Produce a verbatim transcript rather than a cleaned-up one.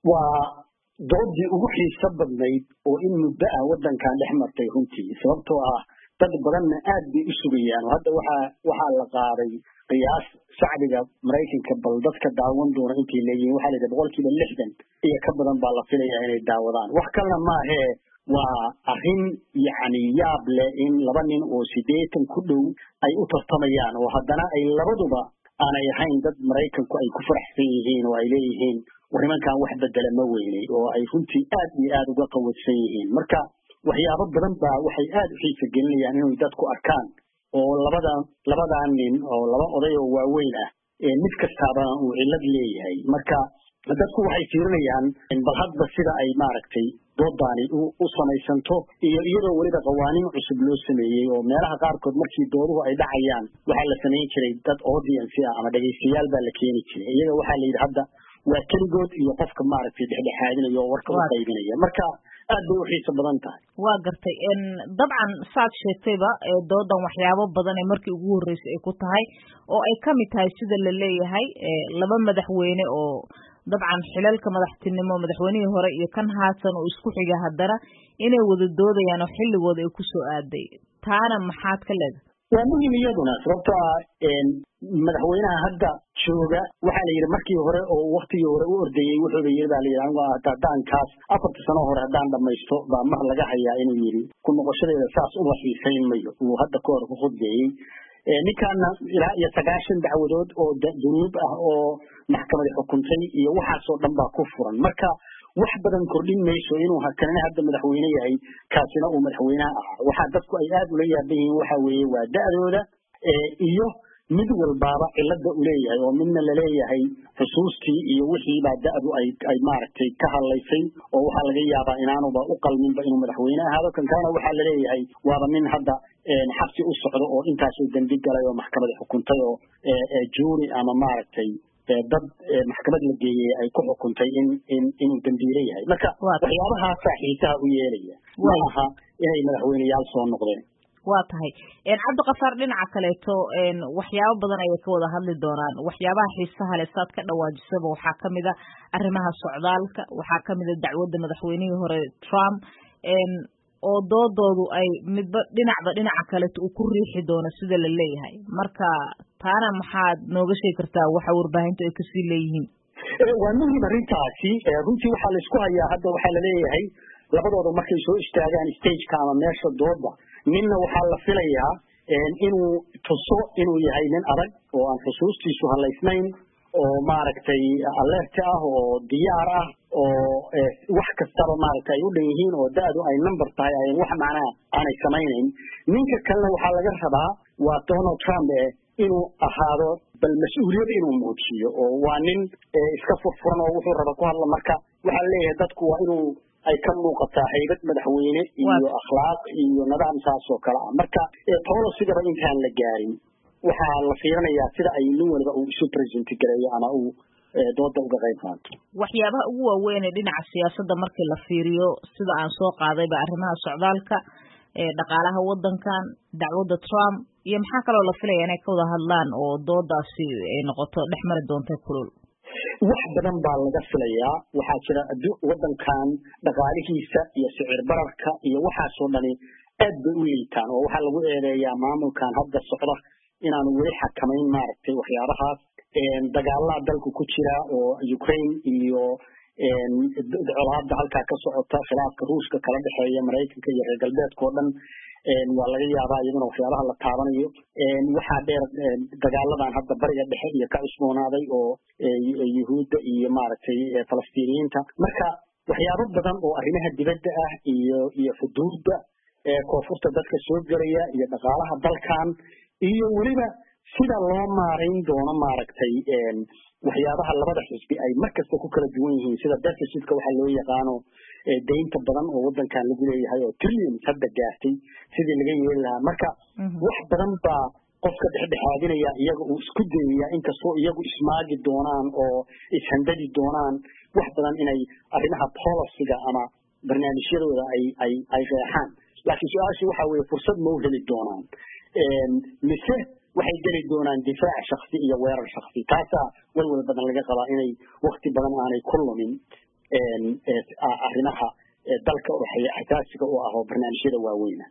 waa doodii ugu xiiso badnayd oo in muddo ah waddankan dhex martay runtii sababtoo ah dad badanna aad bay u sugayaan hadda waxaa waxaa la qaaday qiyaas shacbiga maraykanka bal dadka daawan doona intay leeyihiin waxaa la yidhi boqolkiiba lixdan iyo ka badan baa la filayaa inay daawadaan wax kalena maahee waa arrin yacni yaab leh in laba nin oo siddeetan ku dhow ay u tartamayaan oo haddana ay labaduba aanay ahayn dad maraykanku ay ku faraxsan yihiin oo ay leeyihiin war nimankan wax bedela ma weynay oo ay runtii aad iyo aad uga qawadsan yihiin marka waxyaabo badan baa waxay aad u xiisa gelinayaan inay dadku arkaan oo labada labadaa nin oo laba oday oo waaweyn ah ee mid kastaaba uu cillad leeyahay marka dadku waxay fiirinayaan bal hadba sida ay maaragtay doodaani u samaysanto iyo iyadoo weliba qawaaniin cusub loo sameeyey oo meelaha qaarkood markii dooduhu ay dhacayaan waxaa la samayn jiray dad audience ah ama dhegaystayaal baa la keeni jiray iyaga waxaa la yidhi hadda waa keligood iyo qofka maaragtay dhexdhexaadinaya oo warka u qaybinaya marka aad bay u xiiso badan tahay waa gartay dabcan saad sheegtayba doodan waxyaabo badan ee markii ugu horreysay ay ku tahay oo ay ka mid tahay sida la leeyahay laba madaxweyne oo dabcan xilalka madaxtinimo madaxweynihii hore iyo kan haatan oo isku xiga haddana inay wada doodayaan oo xilligooda ay ku soo aaday taana maxaad ka leedahay waa muhiim iyaduna sababtoo ah madaxweynaha hadda jooga waxaa la yidhi markii hore oo waktigii hore u ordayey wuxuuba yidhi baa la yidhi anigu haddaankaas afarta sano hore haddaan dhamaysto baa mar laga hayaa inuu yidhi ku noqoshadeeda saas uma xiisayn mayo uu hadda ka hor ku khudbeeyey ninkaana ilaa iyo sagaashan dacwadood oo dunuub ah oo maxkamadi xukuntay iyo waxaasoo dhan baa ku furan marka wax badan kordhin mayso inuu kanina hadda madaxweyne yahay kaasina uu madaxweynaha ahaa waxaa dadku ay aad ula yaaban yihiin waxa weeye waa da'dooda iyo mid walbaaba cilada u leeyahay oo midna laleeyahay xusuustii iyo wixii baa da'du ay ay maaragtay ka hadlaysay oo waxaa laga yaabaa inaanuba u qalminba inuu madaxweyne ahaado kan kalena waxaa laleeyahay waaba nin hadda xabsi u socdo oo intaasoo dembi galay oo maxkamada xukuntay oo juuri ama maaragtay dad maxkamad la geeyey ay ku xukuntay in in inuu dambiile yahay marka waxyaabahaasa xiisaha u yeelaya ma aha inay madaxweyneyaal soo noqdeen waa tahay cabdiqafaar dhinaca kaleeto waxyaabo badan ayay ka wada hadli doonaan waxyaabaha xiisaha leh saad ka dhawaajisaba waxaa kamid a arrimaha socdaalka waxaa kamid a dacwadda madaxweynihii hore Trump oo doodoodu ay midba dhinacba dhinaca kaleeto uu ku riixi doono sida la leeyahay marka taana maxaad nooga sheegi kartaa waxa warbaahintu ay kasii leeyihiin waa muhiim arrintaasi runtii waxaa laisku hayaa hadda waxaa laleeyahay labadooda markay soo istaagaan stageka ama meesha dooda ninna waxaa la filayaa inuu tuso inuu yahay nin adag oo aan xusuustiisu halaysnayn oo maaragtay alert ah oo diyaar ah oo wax kastaba maaragtay ay u dhan yihiin oo da'du ay number tahay ay wax macnaa aanay samaynayn ninka kalena waxaa laga rabaa waa Donald Trump inuu ahaado bal mas-uuliyad inuu muujiyo oo waa nin iska furfuran oo wuxuu raba ku hadla marka waxaa leeyahay dadku waa inuu ay ka muuqataa haybad madaxweyne iyo akhlaaq iyo nidaam saas oo kale ah marka policy-gaba intaan la gaarin waxaa la fiirinayaa sida ay nin waliba uu isu present gareeyo ama uu dooda uga qayb qaato waxyaabaha ugu waaweyn ee dhinaca siyaasadda markii la fiiriyo sida aan soo qaadayba arrimaha socdaalka dhaqaalaha waddankan dacwadda Trump iyo maxaa kaloo la filaya inay ka wada hadlaan oo doodaasi ay noqoto dhex mari doonta kulul wax badan baa laga filayaa waxaa jira waddankan dhaqaalihiisa iyo sicir bararka iyo waxaasoo dhani aad bay u liitaan oo waxaa lagu eedeeyaa maamulkan hadda socda inaanu weli xakamayn maaragtay waxyaabahaas dagaalada dalku ku jira oo Ukraine iyo colaadda halkaa ka socota khilaafka ruushka kala dhexeeya maraykanka iyo reer galbeedka oo dhan waa laga yaabaa iyaduna waxyaabaha la taabanayo waxaa dheer dagaaladan hadda bariga dhexe iyo ka cusboonaaday oo yuhuudda iyo maaragtay falastiiniyiinta marka waxyaabo badan oo arrimaha dibadda ah iyo iyo xuduudda koonfurta dadka soo gelaya iyo dhaqaalaha dalkan iyo weliba sida loo maarayn doono maaragtay waxyaabaha labada xisbi ay markasta ku kala duwan yihiin sida deficitka waxaa loo yaqaano deynta badan oo waddankan lagu leeyahay oo trillions hadda gaartay sidii laga yeeli lahaa marka wax badan baa qofka dhexdhexaadinaya iyaga uu isku dayaya inkastoo iyagu ismaagi doonaan oo ishandadi doonaan wax badan inay arrimaha policyga ama barnaamijyadooda ay ay ay qeexaan laakiin su-aashu waxa weeye fursad ma u heli doonaan mise waxay geli doonaan difaac shakhsi iyo weerar shakhsi taasaa walwal badan laga qabaa inay wakti badan aanay ku lumin arrimaha dalka oo xasaasiga u ah oo barnaamijyada waaweyn